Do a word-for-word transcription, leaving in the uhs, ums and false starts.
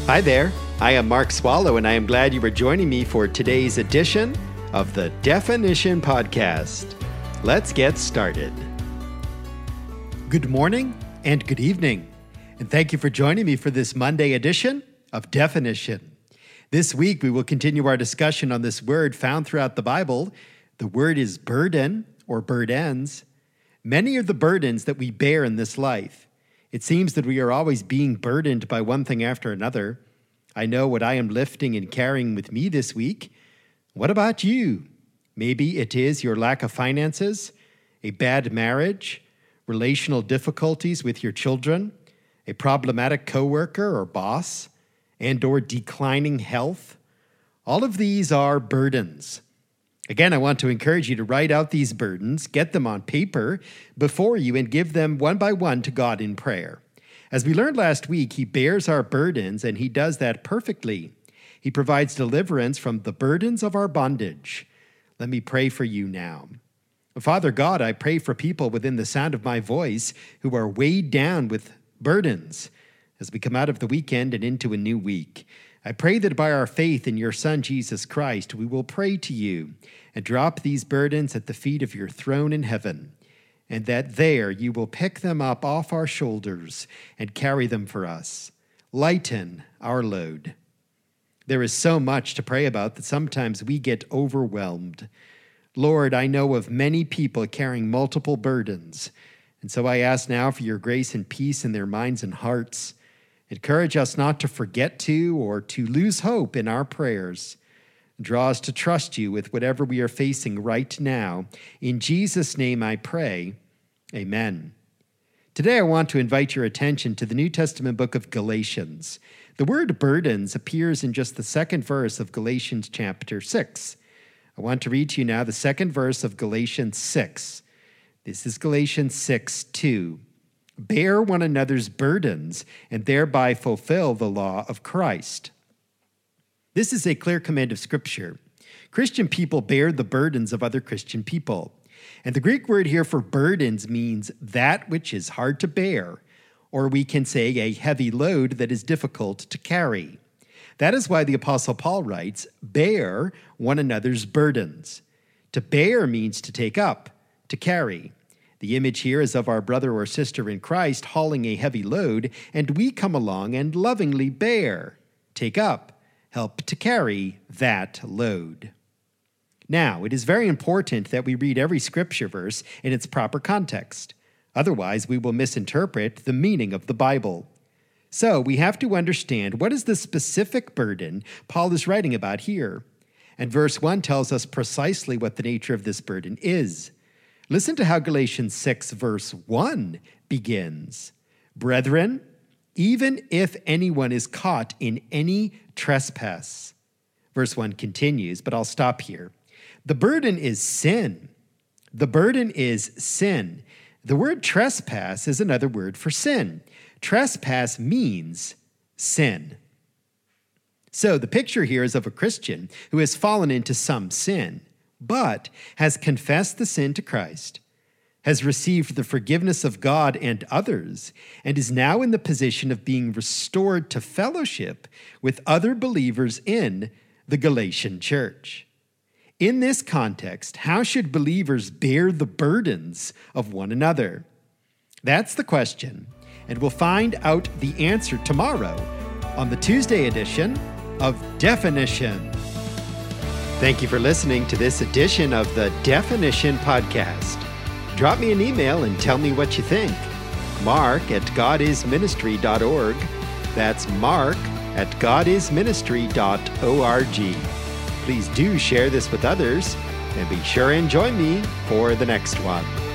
Hi there, I am Mark Swallow, and I am glad you are joining me for today's edition of the Definition Podcast. Let's get started. Good morning and good evening, and thank you for joining me for this Monday edition of Definition. This week we will continue our discussion on this word found throughout the Bible. The word is burden or burdens. Many are the burdens that we bear in this life. It seems that we are always being burdened by one thing after another. I know what I am lifting and carrying with me this week. What about you? Maybe it is your lack of finances, a bad marriage, relational difficulties with your children, a problematic coworker or boss, and or declining health. All of these are burdens. Again, I want to encourage you to write out these burdens, get them on paper before you, and give them one by one to God in prayer. As we learned last week, He bears our burdens, and He does that perfectly. He provides deliverance from the burdens of our bondage. Let me pray for you now. Father God, I pray for people within the sound of my voice who are weighed down with burdens as we come out of the weekend and into a new week. I pray that by our faith in your Son, Jesus Christ, we will pray to you and drop these burdens at the feet of your throne in heaven, and that there you will pick them up off our shoulders and carry them for us. Lighten our load. There is so much to pray about that sometimes we get overwhelmed. Lord, I know of many people carrying multiple burdens, and so I ask now for your grace and peace in their minds and hearts. Encourage us not to forget to or to lose hope in our prayers. Draw us to trust you with whatever we are facing right now. In Jesus' name I pray, amen. Today I want to invite your attention to the New Testament book of Galatians. The word burdens appears in just the second verse of Galatians chapter six. I want to read to you now the second verse of Galatians six. This is Galatians six two. Bear one another's burdens and thereby fulfill the law of Christ. This is a clear command of Scripture. Christian people bear the burdens of other Christian people. And the Greek word here for burdens means that which is hard to bear, or we can say a heavy load that is difficult to carry. That is why the Apostle Paul writes, bear one another's burdens. To bear means to take up, to carry. The image here is of our brother or sister in Christ hauling a heavy load, and we come along and lovingly bear, take up, help to carry that load. Now, it is very important that we read every scripture verse in its proper context. Otherwise, we will misinterpret the meaning of the Bible. So, we have to understand what is the specific burden Paul is writing about here. And verse one tells us precisely what the nature of this burden is. Listen to how Galatians six verse one begins. Brethren, even if anyone is caught in any trespass. Verse one continues, but I'll stop here. The burden is sin. The burden is sin. The word trespass is another word for sin. Trespass means sin. So the picture here is of a Christian who has fallen into some sin, but has confessed the sin to Christ, has received the forgiveness of God and others, and is now in the position of being restored to fellowship with other believers in the Galatian church. In this context, how should believers bear the burdens of one another? That's the question, and we'll find out the answer tomorrow on the Tuesday edition of Definition. Thank you for listening to this edition of the Definition Podcast. Drop me an email and tell me what you think. Mark at godisministry dot org. That's Mark at godisministry dot org. Please do share this with others, and be sure and join me for the next one.